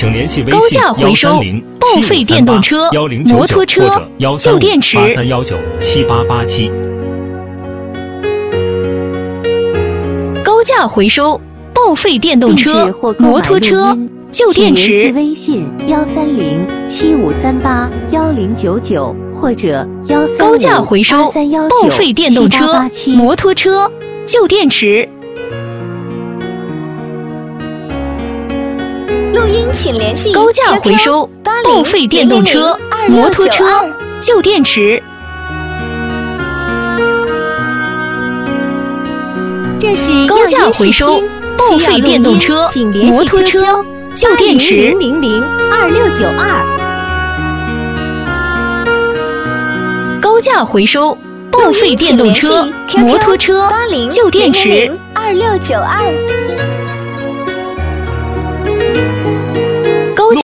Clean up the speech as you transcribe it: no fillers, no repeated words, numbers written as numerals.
请联系微高信价回收报废电动车、摩托车、旧电池。 83197887。 高价回收报废电动车、摩托车、旧电池。 请联系微信13075381099或者135 高价回收报废电动车、摩托车、旧电池。 录音请联系高价回收报废电动车、摩托车、旧电池。 这是高价回收报废电动车、摩托车、旧电池。 00002692。 高价回收报废电动车、摩托车、旧电池。 2692。